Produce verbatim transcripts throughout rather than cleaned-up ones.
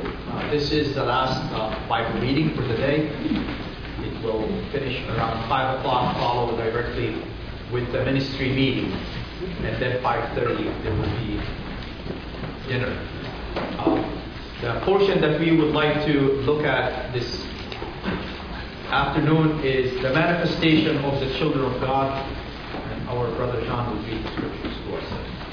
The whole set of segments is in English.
Uh, this is the last uh, Bible reading for the day. It will finish around five o'clock, follow directly with the ministry meeting. And then five thirty there will be dinner. Uh, the portion that we would like to look at this afternoon is the manifestation of the children of God. And our brother John will read the scriptures to us.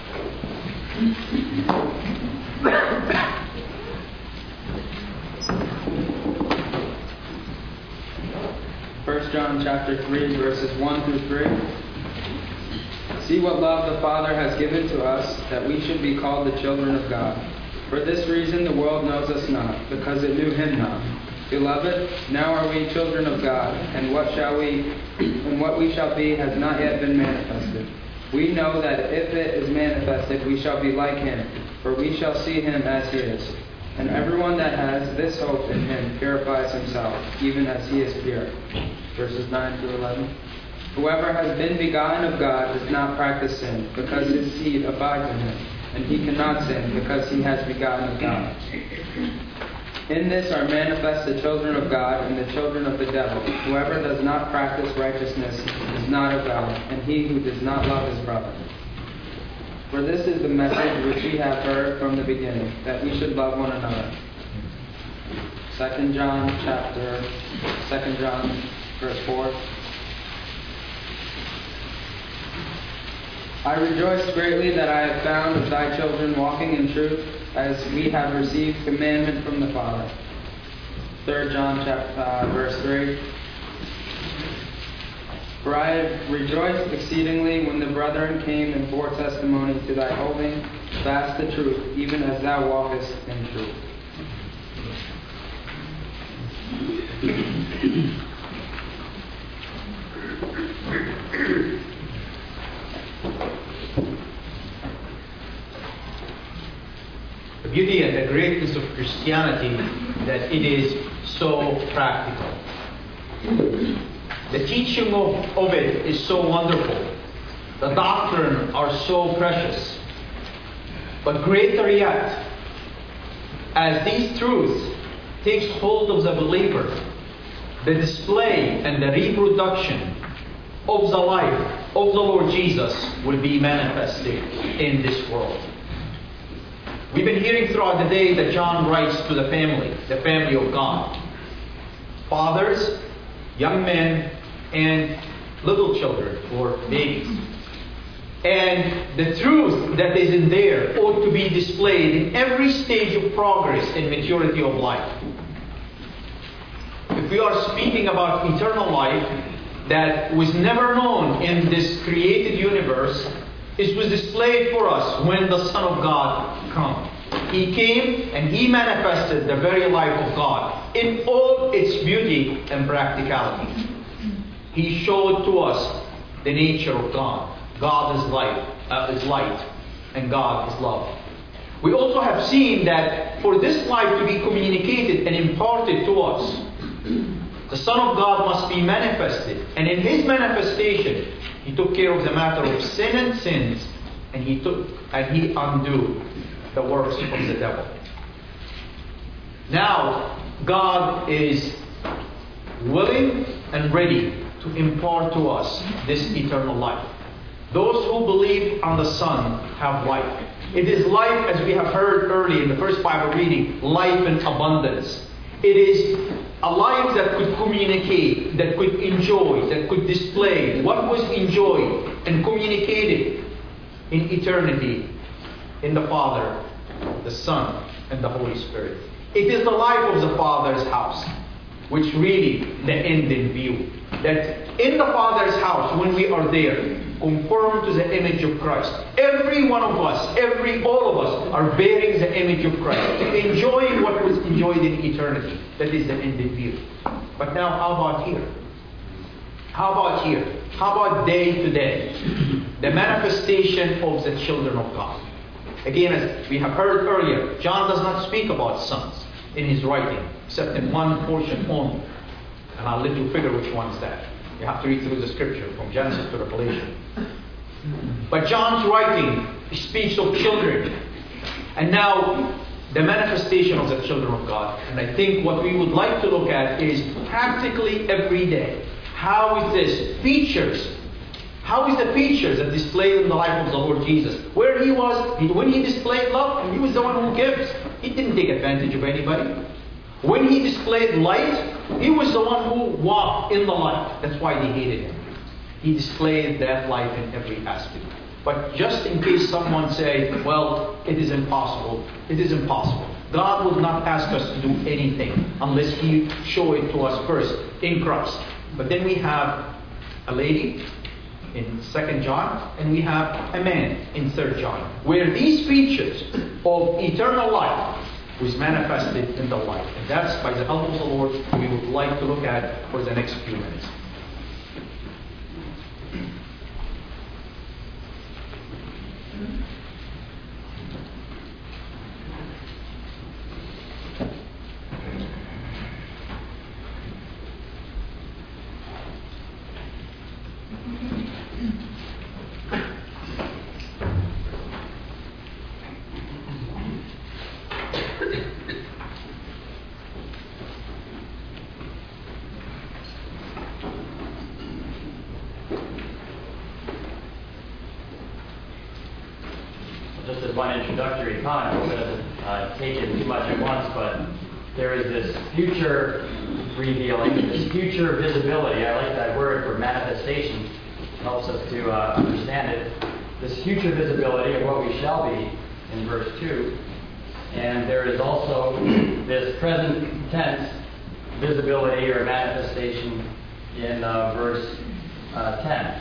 First John chapter three, verses one through three. See what love the Father has given to us, that we should be called the children of God. For this reason the world knows us not, because it knew him not. Beloved, now are we children of God, and what shall we and what we shall be has not yet been manifested. We know that if it is manifested, we shall be like him, for we shall see him as he is. And everyone that has this hope in him purifies himself, even as he is pure. Verses nine through eleven. Whoever has been begotten of God does not practice sin, because his seed abides in him, and he cannot sin, because he has begotten of God. In this are manifest the children of God and the children of the devil. Whoever does not practice righteousness is not of God, and he who does not love his brother. For this is the message which we have heard from the beginning, that we should love one another. Second John chapter, Second John verse four. I rejoice greatly that I have found of thy children walking in truth, as we have received commandment from the Father. Third John chapter uh, verse three. For I have rejoiced exceedingly when the brethren came and bore testimony to thy holding fast the truth, even as thou walkest in truth. The beauty and the greatness of Christianity, that it is so practical. The teaching of, of it is so wonderful. The doctrine are so precious. But greater yet, as these truths takes hold of the believer, the display and the reproduction of the life of the Lord Jesus will be manifested in this world. We've been hearing throughout the day that John writes to the family, the family of God. Fathers, young men, and little children, or babies. And the truth that is in there ought to be displayed in every stage of progress and maturity of life. If we are speaking about eternal life that was never known in this created universe, it was displayed for us when the Son of God came. He came and He manifested the very life of God in all its beauty and practicality. He showed to us the nature of God. God is light, uh, is light, and God is love. We also have seen that for this life to be communicated and imparted to us, the Son of God must be manifested. And in His manifestation, He took care of the matter of sin and sins, and He took and He undid the works of the devil. Now, God is willing and ready to impart to us this eternal life. Those who believe on the Son have life. It is life, as we have heard earlier in the first Bible reading, life in abundance. It is a life that could communicate, that could enjoy, that could display what was enjoyed and communicated in eternity in the Father, the Son, and the Holy Spirit. It is the life of the Father's house, which really the end in view. That in the Father's house, when we are there, conform to the image of Christ. Every one of us, every all of us, are bearing the image of Christ, enjoying what was enjoyed in eternity. That is the end in view. But now, how about here? How about here? How about day to day? The manifestation of the children of God. Again, as we have heard earlier, John does not speak about sons in his writing, except in one portion only. And I'll let you figure which one is that. You have to read through the scripture from Genesis to Revelation. But John's writing speaks of children. And now, the manifestation of the children of God. And I think what we would like to look at is practically every day. How is this features? How is the features that displayed in the life of the Lord Jesus? Where he was, when he displayed love, he was the one who gives. He didn't take advantage of anybody. When he displayed light, he was the one who walked in the light. That's why they hated him. He displayed that light in every aspect. But just in case someone say, well, it is impossible. It is impossible. God will not ask us to do anything unless He show it to us first in Christ. But then we have a lady in Second John, and we have a man in Third John, where these features of eternal life was manifested in the light. And that's, by the help of the Lord, we would like to look at for the next few minutes. Just as one introductory comment, it doesn't uh, take in too much at once, but there is this future revealing, this future visibility. I like that word for manifestation. It helps us to uh, understand it. This future visibility of what we shall be in verse two. And there is also this present tense visibility or manifestation in uh, verse uh, ten.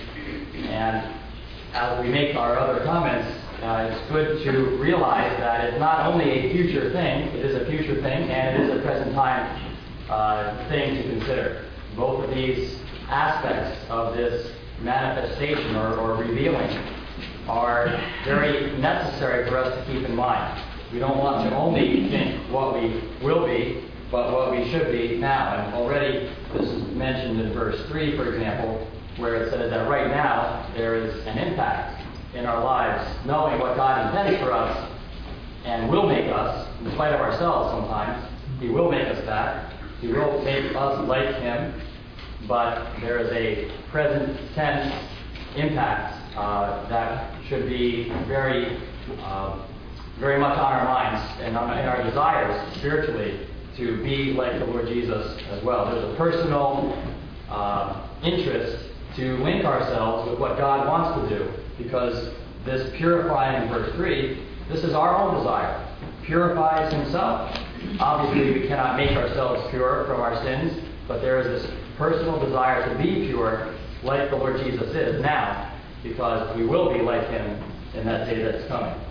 And as we make our other comments, Uh, it's good to realize that it's not only a future thing, it is a future thing, and it is a present time uh, thing to consider. Both of these aspects of this manifestation or, or revealing are very necessary for us to keep in mind. We don't want to only think what we will be, but what we should be now. And already this is mentioned in verse three, for example, where it says that right now there is an impact in our lives, knowing what God intends for us and will make us, in spite of ourselves sometimes. He will make us that. He will make us like Him. But there is a present tense impact uh, that should be very, uh, very much on our minds and on, in our desires spiritually to be like the Lord Jesus as well. There's a personal uh, interest to link ourselves with what God wants to do. Because this purifying in verse three, this is our own desire. Purifies Himself. Obviously, we cannot make ourselves pure from our sins, but there is this personal desire to be pure like the Lord Jesus is now, because we will be like Him in that day that's coming.